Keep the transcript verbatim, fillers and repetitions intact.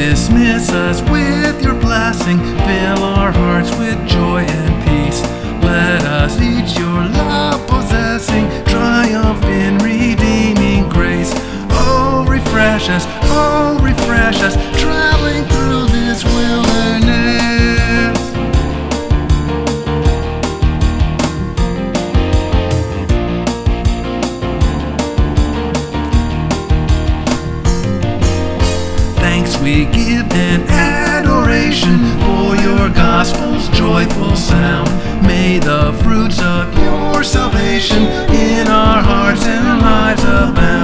Dismiss us with your blessing, fill our hearts with joy and peace. Let us each your love possessing, triumph in redeeming grace. Oh, refresh us, oh, refresh us, traveling through this wilderness. Thanks we give and adoration for your gospel's joyful sound. May the fruits of your salvation in our hearts and lives abound.